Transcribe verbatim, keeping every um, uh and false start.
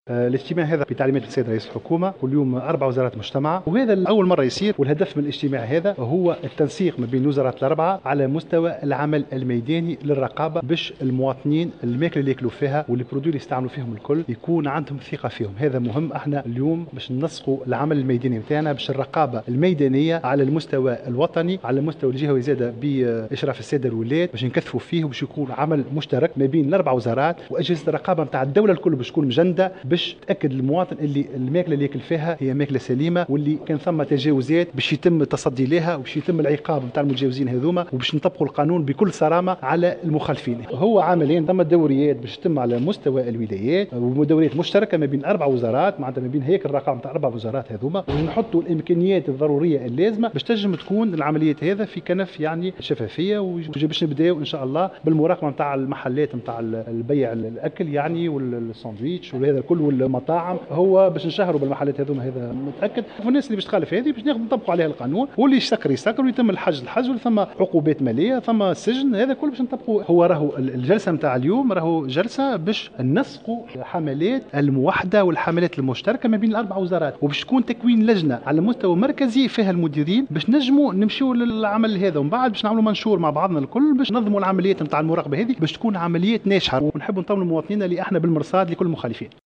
الاجتماع هذا بتعليمات السيد رئيس الحكومة، كل يوم أربع وزارات مجتمعة، وهذا أول مرة يصير. والهدف من الاجتماع هذا هو التنسيق ما بين الوزارات الأربعة على مستوى العمل الميداني للرقابة، باش المواطنين الماكلة اللي ياكلوا فيها والبرودوي اللي يستعملوا فيهم الكل يكون عندهم ثقة فيهم. هذا مهم. احنا اليوم باش ننسقوا العمل الميداني نتاعنا، باش الرقابة الميدانية على المستوى الوطني على المستوى الجهوي زاده بإشراف السادة الولاة، باش نكثفوا فيه وباش يكون عمل مشترك ما بين الأربع وزارات وأجهزة الرقابة نتاع الدولة الكل، باش تكون مجندة باش تأكد المواطن اللي الماكلة اللي ياكل فيها هي ماكلة سليمة، واللي كان ثم تجاوزات باش يتم التصدي لها وباش يتم العقاب نتاع المتجاوزين هذوما، وباش نطبقوا القانون بكل صرامة على المخالفين. هو عاملين ثم دوريات باش تتم على مستوى الولايات ودوريات مشتركة ما بين أربع وزارات، معناتها ما بين هيكل الرقابة نتاع أربع وزارات هذوما، ونحطوا الإمكانيات الضرورية اللازمة باش تنجم تكون العمليات هذا في كنف يعني شفافية، وباش نبداو إن شاء الله بالمراقبة نتاع المحلات نتاع البيع الأكل يعني والساندويتش وهذا الكل والمطاعم، هو باش نشهروا بالمحلات هذوما هذا متأكد. والناس اللي باش تخالف هذه باش ناخذ نطبقوا عليها القانون، واللي يسكر يسكر ويتم الحجز الحجز، وثم عقوبات مالية ثم سجن، هذا كله باش نطبقوا. هو راهو الجلسة نتاع اليوم راهو جلسة باش ننسقوا حملات الموحدة والحملات المشتركة ما بين الأربع وزارات، وباش تكون تكوين لجنة على مستوى مركزي فيها المديرين باش نجموا نمشيوا للعمل هذا، ومن بعد باش نعملوا منشور مع بعضنا الكل باش ننظموا العمليات نتاع المراقبة هذه باش تكون عمليات ناجحة، ونحبوا نطمنوا المواطنين اللي احنا بالمرصاد لكل المخالفين.